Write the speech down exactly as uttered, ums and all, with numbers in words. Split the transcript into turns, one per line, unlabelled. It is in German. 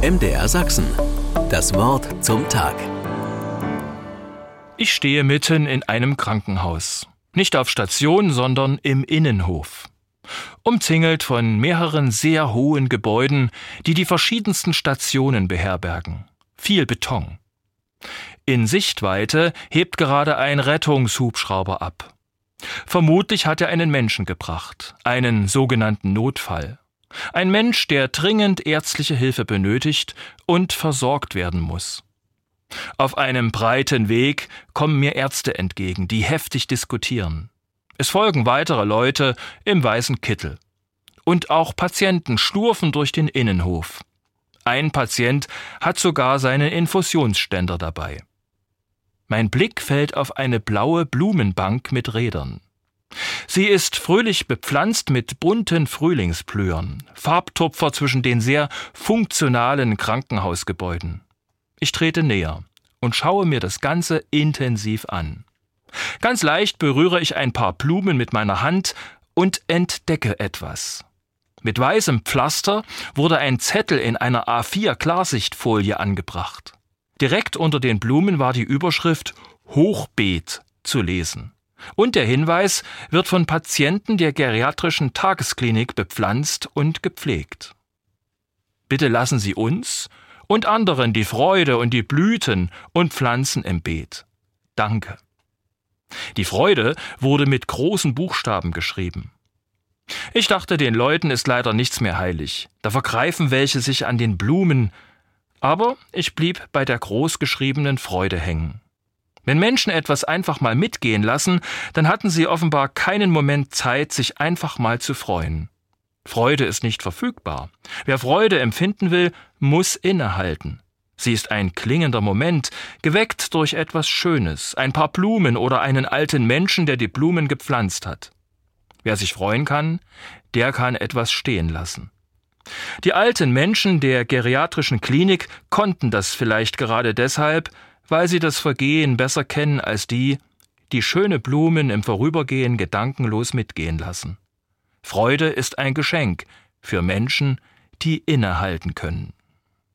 M D R Sachsen. Das Wort zum Tag.
Ich stehe mitten in einem Krankenhaus. Nicht auf Station, sondern im Innenhof. Umzingelt von mehreren sehr hohen Gebäuden, die die verschiedensten Stationen beherbergen. Viel Beton. In Sichtweite hebt gerade ein Rettungshubschrauber ab. Vermutlich hat er einen Menschen gebracht, einen sogenannten Notfall. Ein Mensch, der dringend ärztliche Hilfe benötigt und versorgt werden muss. Auf einem breiten Weg kommen mir Ärzte entgegen, die heftig diskutieren. Es folgen weitere Leute im weißen Kittel. Und auch Patienten schlurfen durch den Innenhof. Ein Patient hat sogar seinen Infusionsständer dabei. Mein Blick fällt auf eine blaue Blumenbank mit Rädern. Sie ist fröhlich bepflanzt mit bunten Frühlingsblühern, Farbtupfer zwischen den sehr funktionalen Krankenhausgebäuden. Ich trete näher und schaue mir das Ganze intensiv an. Ganz leicht berühre ich ein paar Blumen mit meiner Hand und entdecke etwas. Mit weißem Pflaster wurde ein Zettel in einer A vier Klarsichtfolie angebracht. Direkt unter den Blumen war die Überschrift Hochbeet zu lesen. Und der Hinweis wird von Patienten der geriatrischen Tagesklinik bepflanzt und gepflegt. Bitte lassen Sie uns und anderen die Freude und die Blüten und Pflanzen im Beet. Danke. Die Freude wurde mit großen Buchstaben geschrieben. Ich dachte, den Leuten ist leider nichts mehr heilig. Da vergreifen welche sich an den Blumen. Aber ich blieb bei der großgeschriebenen Freude hängen. Wenn Menschen etwas einfach mal mitgehen lassen, dann hatten sie offenbar keinen Moment Zeit, sich einfach mal zu freuen. Freude ist nicht verfügbar. Wer Freude empfinden will, muss innehalten. Sie ist ein klingender Moment, geweckt durch etwas Schönes, ein paar Blumen oder einen alten Menschen, der die Blumen gepflanzt hat. Wer sich freuen kann, der kann etwas stehen lassen. Die alten Menschen der geriatrischen Klinik konnten das vielleicht gerade deshalb, weil sie das Vergehen besser kennen als die, die schöne Blumen im Vorübergehen gedankenlos mitgehen lassen. Freude ist ein Geschenk für Menschen, die innehalten können.